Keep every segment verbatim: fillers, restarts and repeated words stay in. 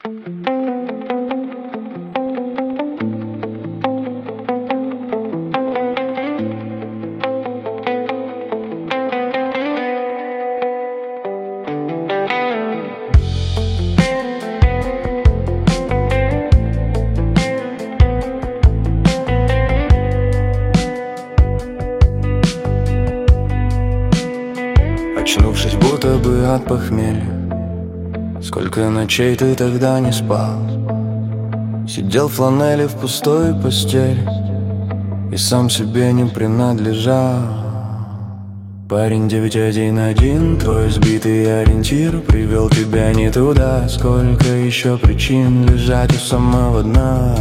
Очнувшись будто бы от похмелья, сколько ночей ты тогда не спал. Сидел в фланели в пустой постели и сам себе не принадлежал. Парень девять один один, твой сбитый ориентир привел тебя не туда. Сколько еще причин лежать у самого дна.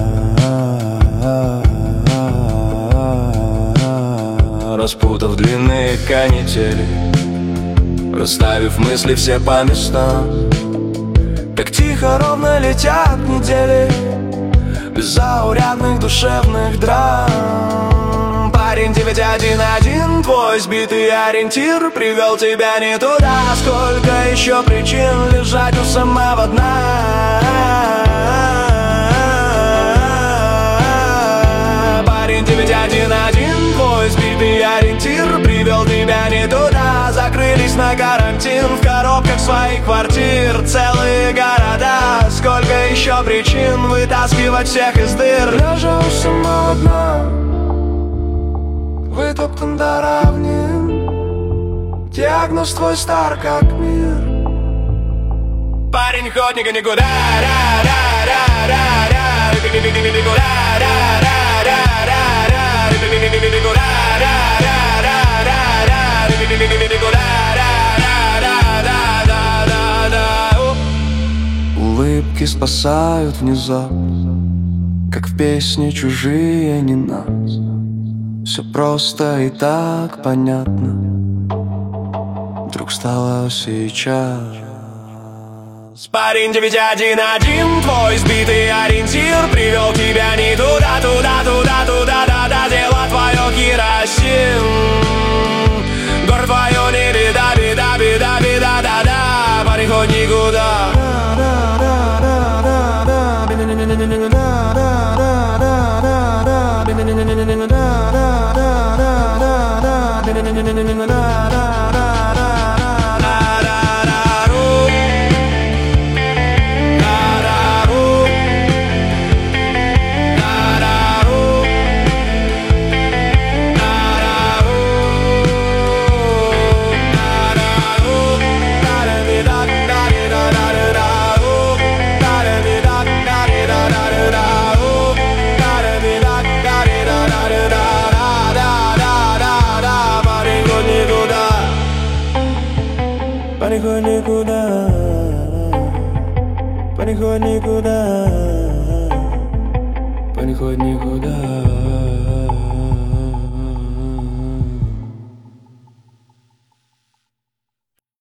Распутав длинные канители, расставив мысли все по местам, как тихо ровно летят недели без заурядных душевных драм. Парень девять один один, твой сбитый ориентир привел тебя не туда. Сколько еще причин лежать у самого дна. Парень девять один один, твой сбитый ориентир привел тебя не туда. Закрылись на карантин в коробках своих квартир целые города. Сколько еще причин вытаскивать всех из дыр. Лежа у самого дна, вытоптан до равнин, диагноз твой стар как мир. Парень охотника никуда, улыбки спасают внезапно, как в песне чужие не нас. Все просто и так понятно, вдруг стало сейчас. Парень девять один один, твой сбитый ориентир привел тебя не туда, туда, туда, туда, да, да. Дело твое керосин, город твое не беда, беда, беда, беда, да, да. Парень хоть никуда. Парень хоть никуда, парень хоть никуда, парень хоть никуда.